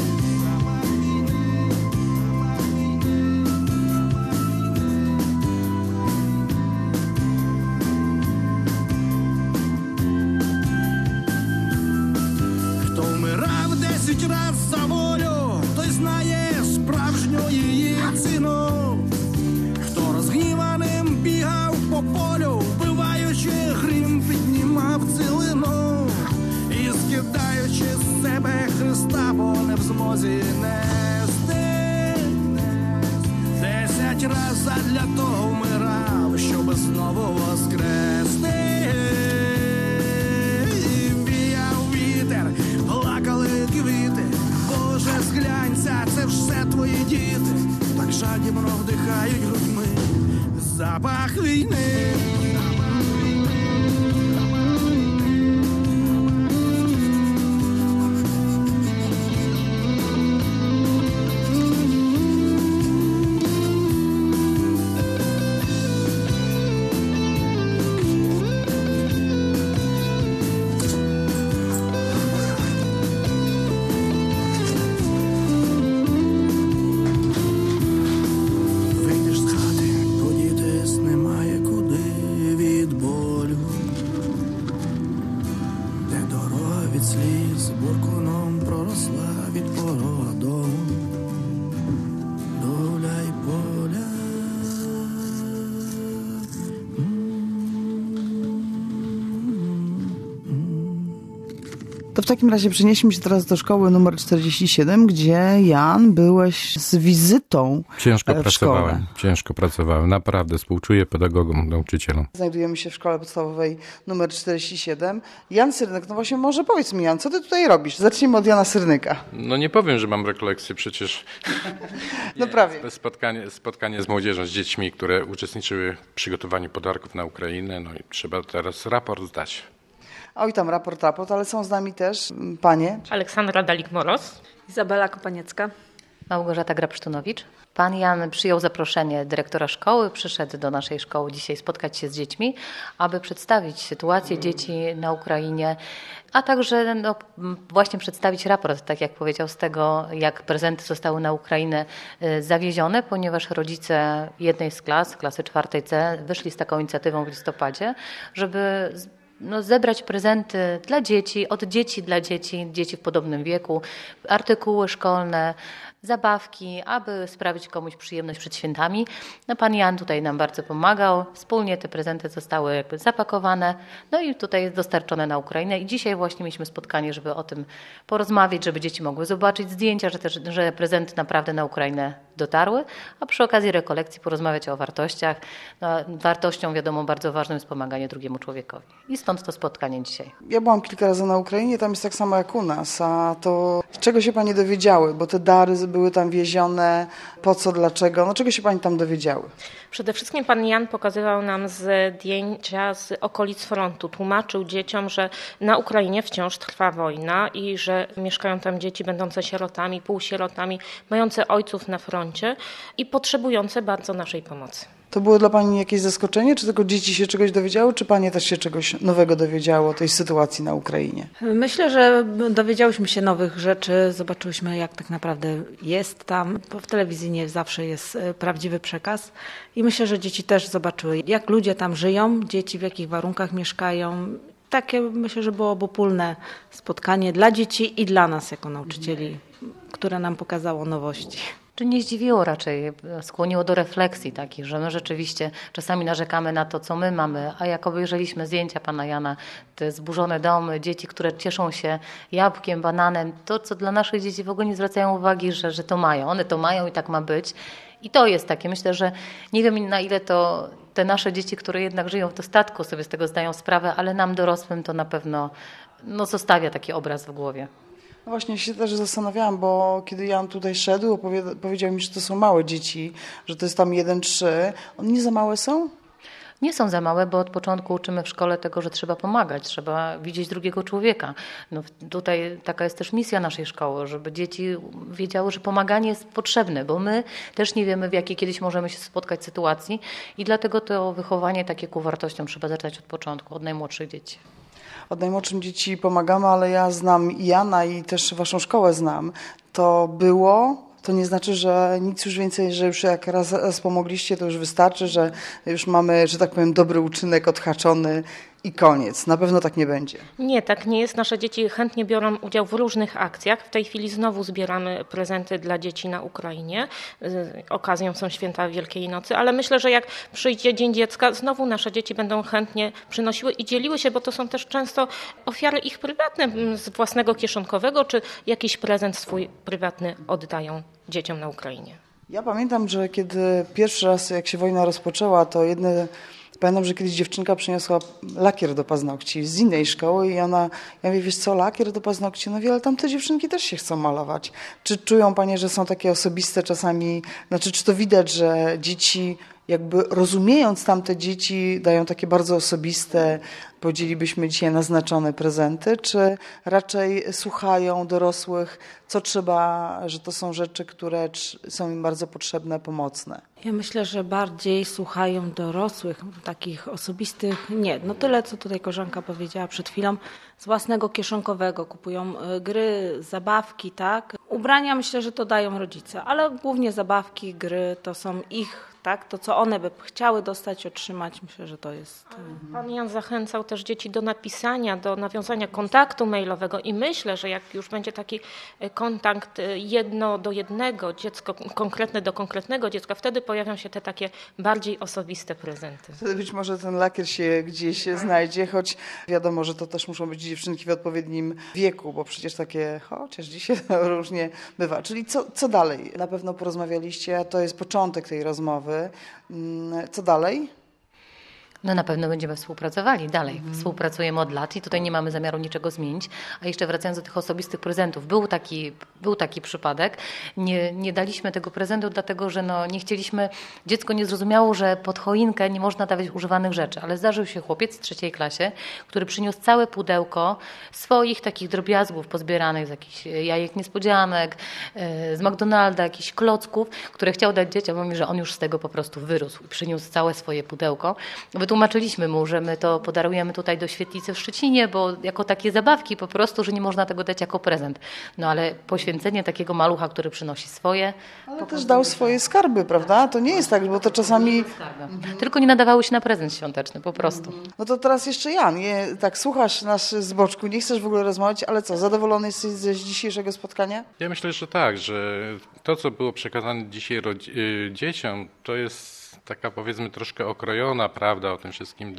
Хто вмирав десять раз за волю, той знає справжню її ціну. Хто розгніваним бігав по полю, вбиваючи грім, піднімав цілину і скидаючи з себе Христа, бо не в змозі нести. Десять раз задля того вмирав, щоб знову воскрести. І віяв вітер, плакали квіти, Боже, зглянься, це все твої діти, так жадібно вдихають грудьми запах війни. Вийдеш з хати, подітись немає куди. To w takim razie przenieśmy się teraz do szkoły numer czterdzieści siedem, gdzie Jan byłeś z wizytą Ciężko w pracowałem, szkole. ciężko pracowałem, naprawdę współczuję pedagogom, nauczycielom. Znajdujemy się w szkole podstawowej numer czterdzieści siedem. Jan Syrnyk, no właśnie może powiedz mi, Jan, co ty tutaj robisz? Zacznijmy od Jana Syrnyka. No nie powiem, że mam rekolekcje, przecież No prawie. spotkanie, spotkanie z młodzieżą, z dziećmi, które uczestniczyły w przygotowaniu podarków na Ukrainę, no i trzeba teraz raport zdać. Oj, tam raport, raport, ale są z nami też panie. Aleksandra Dalik-Moros. Izabela Kopaniecka. Małgorzata Grabsztunowicz. Pan Jan przyjął zaproszenie dyrektora szkoły, przyszedł do naszej szkoły dzisiaj spotkać się z dziećmi, aby przedstawić sytuację dzieci na Ukrainie, a także no, właśnie przedstawić raport, tak jak powiedział, z tego, jak prezenty zostały na Ukrainę zawiezione, ponieważ rodzice jednej z klas, klasy czwartej C, wyszli z taką inicjatywą w listopadzie, żeby no, zebrać prezenty dla dzieci, od dzieci dla dzieci, dzieci w podobnym wieku, artykuły szkolne, zabawki, aby sprawić komuś przyjemność przed świętami. No, pan Jan tutaj nam bardzo pomagał. Wspólnie te prezenty zostały jakby zapakowane, no i tutaj dostarczone na Ukrainę. I dzisiaj właśnie mieliśmy spotkanie, żeby o tym porozmawiać, żeby dzieci mogły zobaczyć zdjęcia, że też, że prezenty naprawdę na Ukrainę dotarły, a przy okazji rekolekcji porozmawiać o wartościach. No, wartością, wiadomo, bardzo ważną jest pomaganie drugiemu człowiekowi. I stąd to spotkanie dzisiaj. Ja byłam kilka razy na Ukrainie, tam jest tak samo jak u nas, a to czego się Panie dowiedziały? Bo te dary były tam wiezione, po co, dlaczego? No czego się Pani tam dowiedziały? Przede wszystkim pan Jan pokazywał nam zdjęcia z okolic frontu. Tłumaczył dzieciom, że na Ukrainie wciąż trwa wojna i że mieszkają tam dzieci będące sierotami, półsierotami, mające ojców na froncie i potrzebujące bardzo naszej pomocy. To było dla Pani jakieś zaskoczenie? Czy tylko dzieci się czegoś dowiedziały, czy Panie też się czegoś nowego dowiedziało o tej sytuacji na Ukrainie? Myślę, że dowiedziałyśmy się nowych rzeczy, zobaczyłyśmy jak tak naprawdę jest tam, bo w telewizji nie zawsze jest prawdziwy przekaz i myślę, że dzieci też zobaczyły, jak ludzie tam żyją, dzieci w jakich warunkach mieszkają. Takie myślę, że było obopólne spotkanie dla dzieci i dla nas jako nauczycieli, które nam pokazało nowości. Czy nie zdziwiło raczej, skłoniło do refleksji takich, że my rzeczywiście czasami narzekamy na to, co my mamy, a jak obejrzeliśmy zdjęcia pana Jana, te zburzone domy, dzieci, które cieszą się jabłkiem, bananem, to co dla naszych dzieci w ogóle nie zwracają uwagi, że, że to mają. One to mają i tak ma być. I to jest takie, myślę, że nie wiem na ile to te nasze dzieci, które jednak żyją w dostatku, sobie z tego zdają sprawę, ale nam dorosłym to na pewno no, zostawia taki obraz w głowie. No właśnie się też zastanawiałam, bo kiedy Jan tutaj szedł, powiedział mi, że to są małe dzieci, że to jest tam jeden, trzy. One nie za małe są? Nie są za małe, bo od początku uczymy w szkole tego, że trzeba pomagać, trzeba widzieć drugiego człowieka. No, tutaj taka jest też misja naszej szkoły, żeby dzieci wiedziały, że pomaganie jest potrzebne, bo my też nie wiemy, w jakiej kiedyś możemy się spotkać sytuacji i dlatego to wychowanie takie ku wartościom trzeba zacząć od początku, od najmłodszych dzieci. Od najmłodszym dzieci pomagamy, ale ja znam i Jana i też waszą szkołę znam. To było, to nie znaczy, że nic już więcej, że już jak raz, raz pomogliście, to już wystarczy, że już mamy, że tak powiem, dobry uczynek odhaczony i koniec. Na pewno tak nie będzie. Nie, tak nie jest. Nasze dzieci chętnie biorą udział w różnych akcjach. W tej chwili znowu zbieramy prezenty dla dzieci na Ukrainie. Okazją są święta Wielkiej Nocy, ale myślę, że jak przyjdzie Dzień Dziecka, znowu nasze dzieci będą chętnie przynosiły i dzieliły się, bo to są też często ofiary ich prywatne, z własnego kieszonkowego, czy jakiś prezent swój prywatny oddają dzieciom na Ukrainie. Ja pamiętam, że kiedy pierwszy raz, jak się wojna rozpoczęła, to jedne... Pamiętam, że kiedyś dziewczynka przyniosła lakier do paznokci z innej szkoły i ona, ja mówię, wiesz co, lakier do paznokci? No wie, ale tamte dziewczynki też się chcą malować. Czy czują Panie, że są takie osobiste czasami, znaczy czy to widać, że dzieci jakby rozumiejąc tamte dzieci dają takie bardzo osobiste, powiedzielibyśmy dzisiaj naznaczone prezenty, czy raczej słuchają dorosłych, co trzeba, że to są rzeczy, które są im bardzo potrzebne, pomocne? Ja myślę, że bardziej słuchają dorosłych, takich osobistych, nie. No tyle, co tutaj koleżanka powiedziała przed chwilą, z własnego kieszonkowego kupują gry, zabawki, tak. Ubrania myślę, że to dają rodzice, ale głównie zabawki, gry to są ich tak? To, co one by chciały dostać, otrzymać, myślę, że to jest... Pan Jan zachęcał też dzieci do napisania, do nawiązania kontaktu mailowego i myślę, że jak już będzie taki kontakt jedno do jednego, dziecko konkretne do konkretnego dziecka, wtedy pojawią się te takie bardziej osobiste prezenty. Wtedy być może ten lakier się gdzieś znajdzie, choć wiadomo, że to też muszą być dziewczynki w odpowiednim wieku, bo przecież takie, chociaż dzisiaj różnie bywa. Czyli co, co dalej? Na pewno porozmawialiście, a to jest początek tej rozmowy. Co dalej? No na pewno będziemy współpracowali dalej. Współpracujemy od lat i tutaj nie mamy zamiaru niczego zmienić. A jeszcze wracając do tych osobistych prezentów. Był taki, był taki przypadek. Nie, nie daliśmy tego prezentu, dlatego że no, nie chcieliśmy, dziecko nie zrozumiało, że pod choinkę nie można dawać używanych rzeczy. Ale zdarzył się chłopiec w trzeciej klasie, który przyniósł całe pudełko swoich takich drobiazgów pozbieranych z jakichś jajek niespodzianek, z McDonalda, jakichś klocków, które chciał dać dzieciom. Mówi, że on już z tego po prostu wyrósł i przyniósł całe swoje pudełko. Wytłumaczyliśmy mu, że my to podarujemy tutaj do świetlicy w Szczecinie, bo jako takie zabawki po prostu, że nie można tego dać jako prezent. No ale poświęcenie takiego malucha, który przynosi swoje... Ale też dał swoje skarby, prawda? To nie jest tak, bo to czasami... Mhm. Tylko nie nadawały się na prezent świąteczny, po prostu. No to teraz jeszcze Jan, nie, tak słuchasz nas z boczku, nie chcesz w ogóle rozmawiać, ale co, zadowolony jesteś z dzisiejszego spotkania? Ja myślę, że tak, że to, co było przekazane dzisiaj rodzi- dzieciom, to jest taka, powiedzmy, troszkę okrojona prawda o tym wszystkim.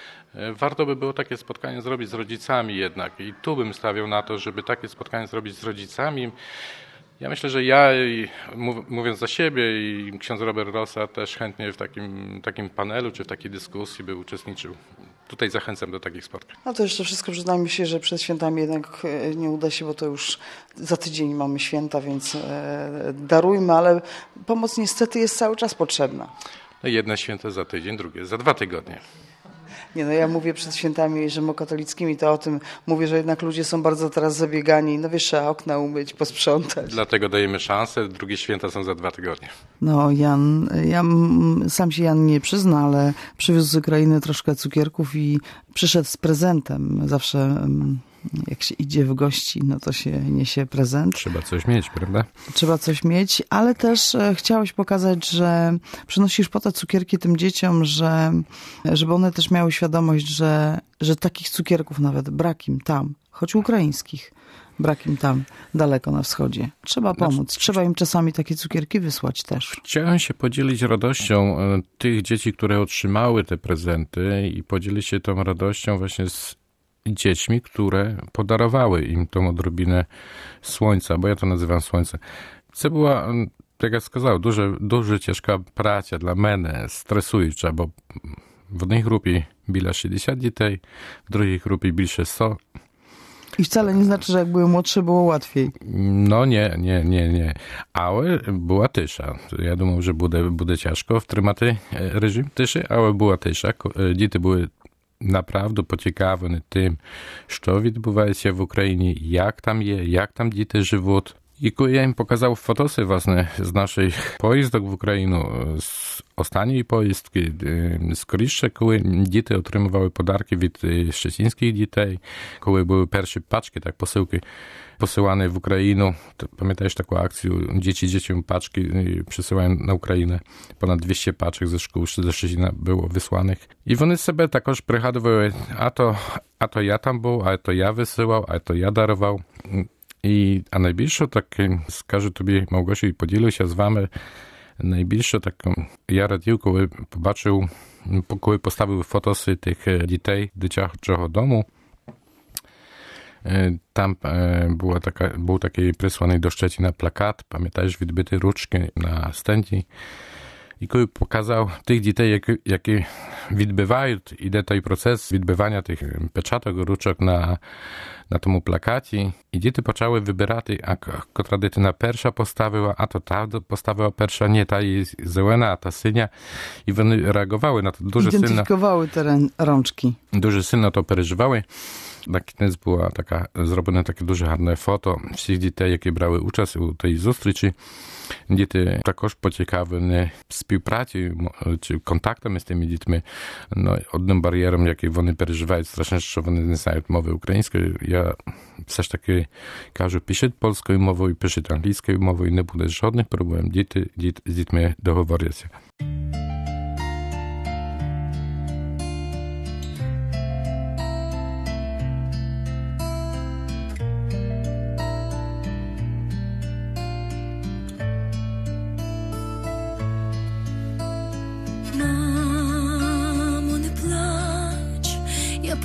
Warto by było takie spotkanie zrobić z rodzicami jednak i tu bym stawiał na to, żeby takie spotkanie zrobić z rodzicami. Ja myślę, że ja, mówiąc za siebie, i ksiądz Robert Rosa też chętnie w takim, takim panelu czy w takiej dyskusji by uczestniczył. Tutaj zachęcam do takich spotkań. No to jeszcze wszystko przyznajmy się, że przed świętami jednak nie uda się, bo to już za tydzień mamy święta, więc darujmy, ale pomoc niestety jest cały czas potrzebna. No jedne święto za tydzień, drugie za dwa tygodnie. Nie, no ja mówię przed świętami rzymokatolickimi, to o tym mówię, że jednak ludzie są bardzo teraz zabiegani. No wiesz, trzeba okna umyć, posprzątać. Dlatego dajemy szansę, drugie święta są za dwa tygodnie. No Jan, ja, sam się Jan nie przyzna, ale przywiózł z Ukrainy troszkę cukierków i przyszedł z prezentem. Zawsze jak się idzie w gości, no to się niesie prezent. Trzeba coś mieć, prawda? Trzeba coś mieć, ale też chciałeś pokazać, że przynosisz po te cukierki tym dzieciom, że, żeby one też miały świadomość, że, że takich cukierków nawet brak im tam, choć ukraińskich, brak im tam daleko na wschodzie. Trzeba pomóc. Trzeba im czasami takie cukierki wysłać też. Chciałem się podzielić radością tych dzieci, które otrzymały te prezenty i podzielić się tą radością właśnie z dziećmi, które podarowały im tą odrobinę słońca, bo ja to nazywam słońce. To była, jak ja сказав, дуже, дуже ciężka praca dla mnie, stresuюча, bo w одній групі біля шістдесят дітей, в другій групі більше сто. I wcale nie znaczy, że jak były młodsze, było łatwiej. No nie, nie, nie, nie. Ale była тиша. Я думав, що буде, буде тяжко втримати режим тиші, але була тиша. Діти були naprawdę pociekawiony tym, co відбувається в Україні, jak tam je, jak tam діти живуть. I коли я їм показав фотоси, власне, з наших поїздок в Україну, з останньої поїздки, скоріше, коли діти отримували подарки від szczecińskich дітей, коли були перші пачки, так, посилки posyłane w Ukrainę. Pamiętasz taką akcję? Dzieci dzieciom paczki przesyłają na Ukrainę. Ponad dwieście paczek ze szkół ze Szczecina było wysłanych. I one sobie takoż пригаdują, a to, a to ja tam był, a to ja wysyłał, a to ja darował. I, a najbільше, tak скажу тобі, Małgosiu, i podzielę się z wami, najbільше taką ja радів, коли побачив, коли поставив фотоси тих дітей дитячого дому. Tam była taka, był taki przysłany do Szczecina plakat, pamiętasz, відбиті ручки на стенді. I kiedy pokazał tych dzieci, jakie, jakie відбиваją, idzie ten proces відбивania tych peczatek, ruczek na, na tomu plakacie. I dzieci zaczęły wybierać, a która dytyna pierwsza postawiła, a to ta postawiła pierwsza, nie ta jest zielona, a ta synia. I one reagowały na to дуже сильно. Identyfikowały te rączki. Дуже сильно to przeżywały. Na koniec była taka, zrobione takie duże гарне фото всіх дітей, які брали участь у тій зустрічі. Діти також поцікавлені співпрацею чи контактами з тими дітьми. No, одним бар'єром, який вони переживають, страшно, що вони не знають мови української. Я все ж таки кажу, пишіть польською мовою, пишіть англійською мовою, не буде жодних проблем. Діти, діти з дітьми договоряться.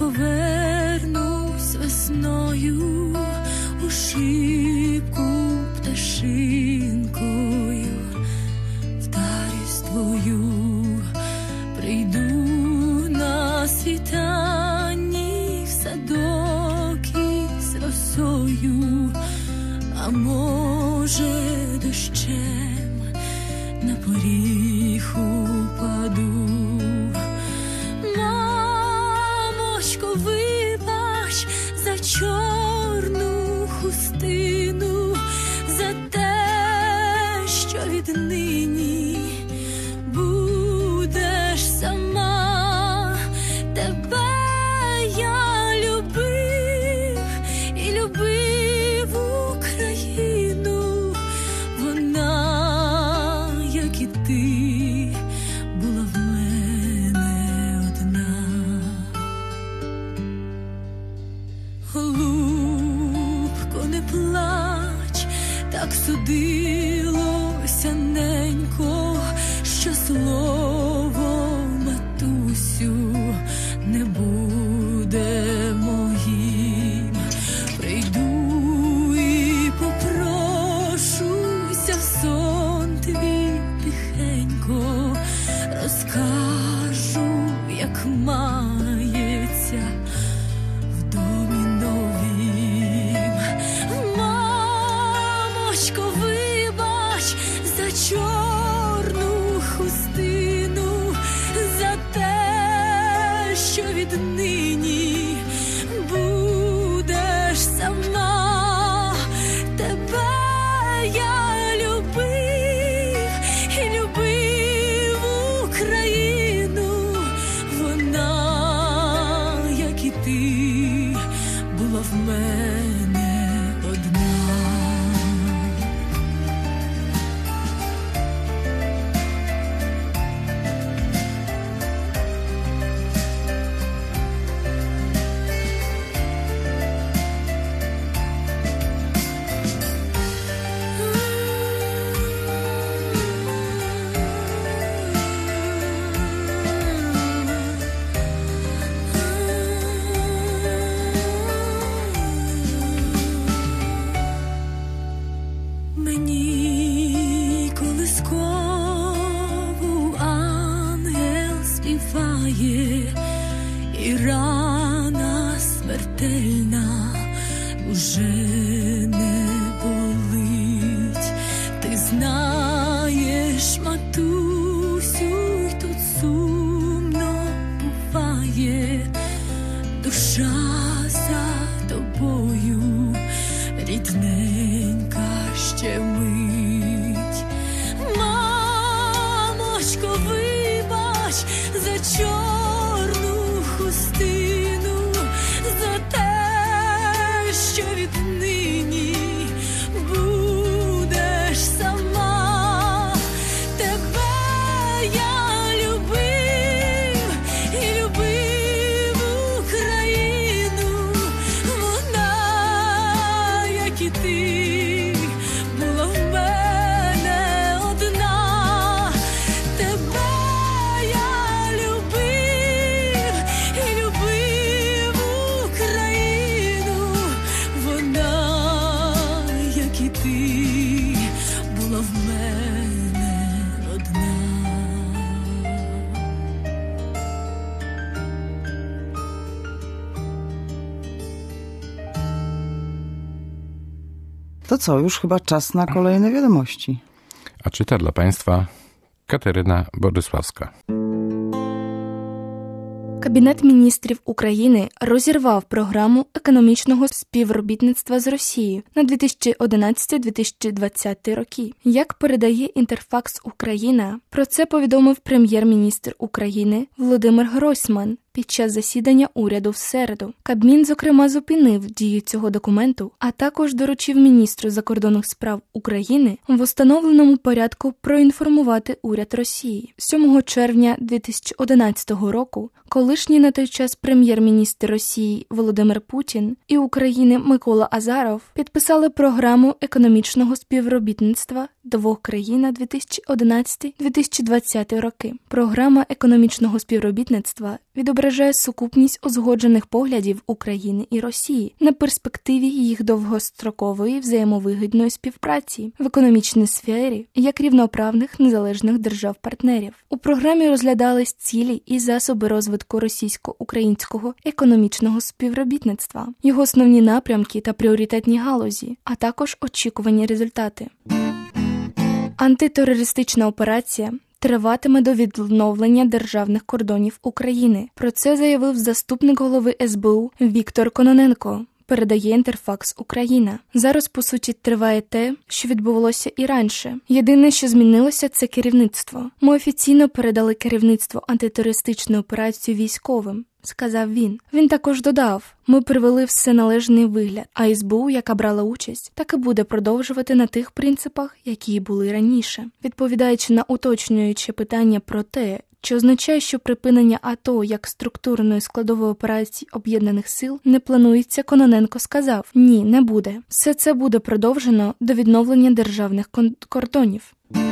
повернусь весною у шибку пташинкою, в старість твою прийду на світанні в садок із росою, а може дощем на поріг упаду. Мамочко, вибач за чорну хустину, за те, що віднині будеш сама. Тебе я любив і любив Україну, вона, як і ти, була в мене одна. Голубко, не плач, так судилося, ненько, що слово матусю не буде моїм. Прийду і попрошуся в сон твій тихенько, розкажу, як мається в домі новім. Мамочко, вибач за чорну хустину, за те, що віднині будеш сама. Тебе я любив і любив Україну, вона, як і ти, була в мене одна. Мені колискову ангел співає, і рана смертельна уже не болить. Ти знаєш, матусю, й тут сумно буває, душа за тобою рідненька ще мить. Мамочко, вибач за чорну хустину, за те, що віднині будеш сама. Тебе я любив і любив Україну, вона, як і ти, була в мене одна. Тебе я любив і любив Україну, вона, як і ти, була в мене одна. To co, już chyba czas na kolejne wiadomości. A czyta dla Państwa Kateryna Бориславська. Кабінет міністрів України розірвав програму економічного співробітництва з Росією на дві тисячі одинадцятий - дві тисячі двадцятий роки. Як передає Інтерфакс Україна, про це повідомив прем'єр-міністр України Володимир Гройсман під час засідання уряду в середу. Кабмін, зокрема, зупинив дію цього документу, а також доручив міністру закордонних справ України в установленому порядку проінформувати уряд Росії. сьомого червня дві тисячі одинадцятого року колишній на той час прем'єр-міністр Росії Володимир Путін і України Микола Азаров підписали програму економічного співробітництва двох країн на дві тисячі одинадцятий - дві тисячі двадцятий роки. Програма економічного співробітництва відображає сукупність узгоджених поглядів України і Росії на перспективі їх довгострокової взаємовигідної співпраці в економічній сфері як рівноправних незалежних держав-партнерів. У програмі розглядались цілі і засоби розвитку російсько-українського економічного співробітництва, його основні напрямки та пріоритетні галузі, а також очікувані результати. Антитерористична операція триватиме до відновлення державних кордонів України. Про це заявив заступник голови ес бе у Віктор Кононенко. Передає Інтерфакс Україна. Зараз, по суті, триває те, що відбувалося і раніше. Єдине, що змінилося, це керівництво. Ми офіційно передали керівництво антитерористичної операції військовим, сказав він. Він також додав, ми привели все належний вигляд, а ес бе у, яка брала участь, так і буде продовжувати на тих принципах, які були раніше. Відповідаючи на уточнююче питання про те, що означає, що припинення АТО як структурної складової операції Об'єднаних сил не планується, Кононенко сказав, ні, не буде. Все це буде продовжено до відновлення державних кордонів.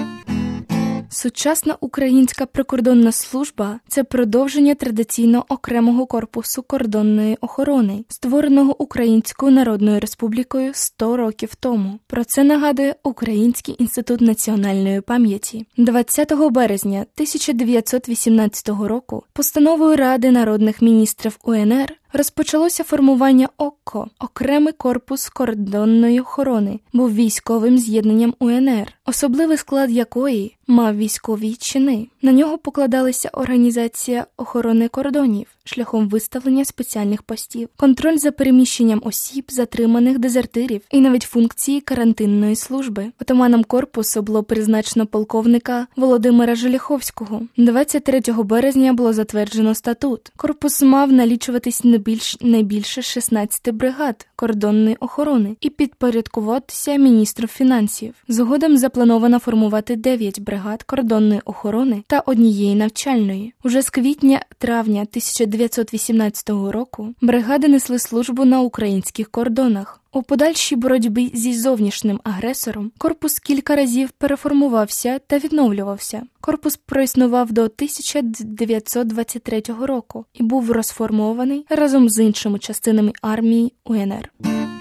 Сучасна українська прикордонна служба – це продовження традиційно окремого корпусу кордонної охорони, створеного Українською Народною Республікою сто років тому. Про це нагадує Український інститут національної пам'яті. двадцятого березня тисяча дев'ятсот вісімнадцятого року постановою Ради народних міністрів у ен ер розпочалося формування ОККО – окремий корпус кордонної охорони, був військовим з'єднанням у ен ер, особливий склад якої мав військові чини. На нього покладалася організація охорони кордонів шляхом виставлення спеціальних постів, контроль за переміщенням осіб, затриманих дезертирів і навіть функції карантинної служби. Отаманом корпусу було призначено полковника Володимира Желяховського. двадцять третього березня було затверджено статут. Корпус мав налічуватись не більш, не більше шістнадцяти бригад кордонної охорони і підпорядкуватися міністру фінансів. Згодом заплановано формувати дев'ять бригад кордонної охорони та однієї навчальної. Уже з квітня-травня тисяча дев'ятсот вісімнадцятого року бригади несли службу на українських кордонах. У подальшій боротьбі зі зовнішнім агресором корпус кілька разів переформувався та відновлювався. Корпус проіснував до тисяча дев'ятсот двадцять третього року і був розформований разом з іншими частинами армії у ен ер.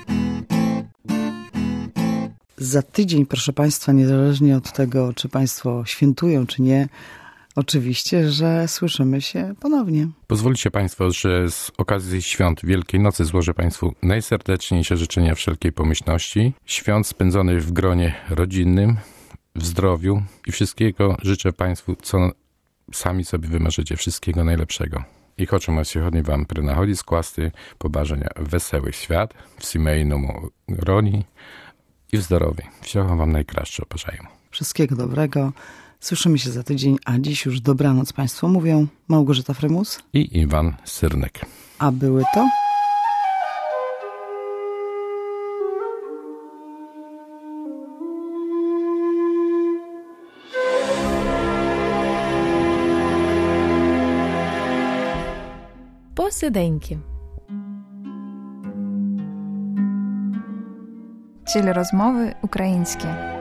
Za tydzień, proszę Państwa, niezależnie od tego, czy Państwo świętują, czy nie, oczywiście, że słyszymy się ponownie. Pozwolicie Państwo, że z okazji świąt Wielkiej Nocy złożę Państwu najserdeczniejsze życzenia wszelkiej pomyślności. Świąt spędzonych w gronie rodzinnym, w zdrowiu i wszystkiego życzę Państwu, co sami sobie wymarzycie, wszystkiego najlepszego. I хочемо сьогодні вам при нагоді скласти побажання веселий свят в сімейному гроні i w zdrowiu. Всього wam najkraszego бажаємо. Wszystkiego dobrego. Słyszymy się za tydzień, a dziś już dobranoc Państwu mówią Małgorzata Frymus i Iwan Syrnek. A były to... Посиденьки. Цілі розмови українські.